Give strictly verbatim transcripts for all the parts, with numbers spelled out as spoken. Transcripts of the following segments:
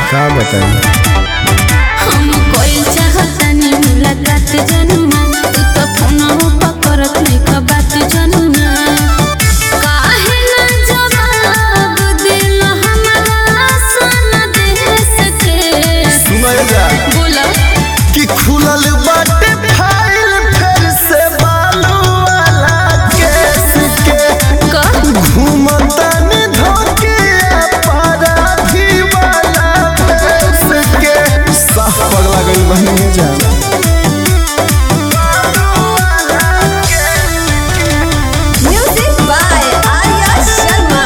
का बताई हम कोई चाहतनी मुलाकात जनुना तू तो फोनवा पकड़त नहीं का बात जनुना काहे ना जवाब दिल हमरा सोना देश के सुना जा बोला कि खुलल बाटे फाइल फिर से बालू वाला केस के का घूमतन धोके अपराधी वाला फेस के साफ पगला गई बहनी जा म्यूजिक बाय आर्या शर्मा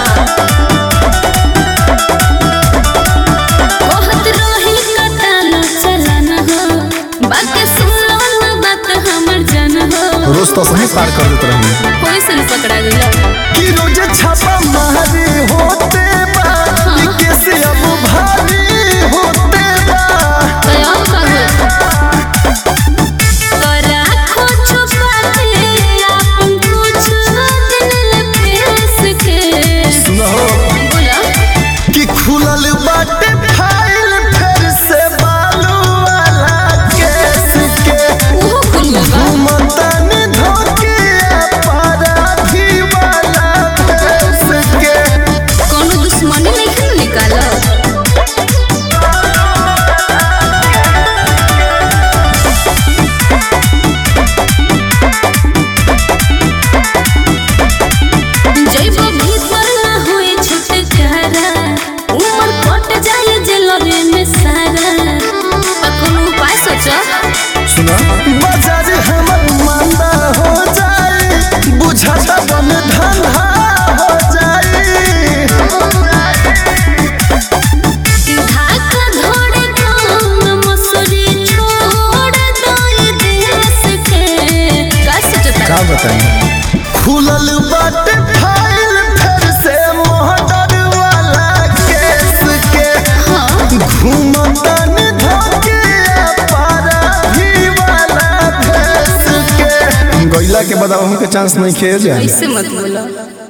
बहुत रोही कटाना चलन हो बात सुनो ना बात हमर जन हो रोज तो सही पार कर देत रही कोई सन पकड़ा गया कि रोज छापा मारी होते बा कि कैसे अब भारी होते बा कया कहो करा खो छुपाते अपन कुछ दिल पेश के सुनो बोला कि खुलल बाटे फाइल फिर से बालू वाला केस के वो खुल गया घूमतन धोके अपराधी वाला फेस के कोनो दुश्मनी नहीं खन निकाला जइबो भीतर ना होए छुटकारा उमर कट जाए जेलरे में सारा कोनो उपाय सोचा सुना बाजार हमर मांदा हो जाए बुझाता बन धंधा हो जाए धाका धोड़े काम मसूरी छोड़ दई देश के का सोचता का बताई खुलल बाटे फाइल फिर से मोहटर वाला केस के हां घूमतन धोके अपराधी वाला फेस के गइला के बाद हमके चांस नहीं खेल जाए ऐसे मत बोला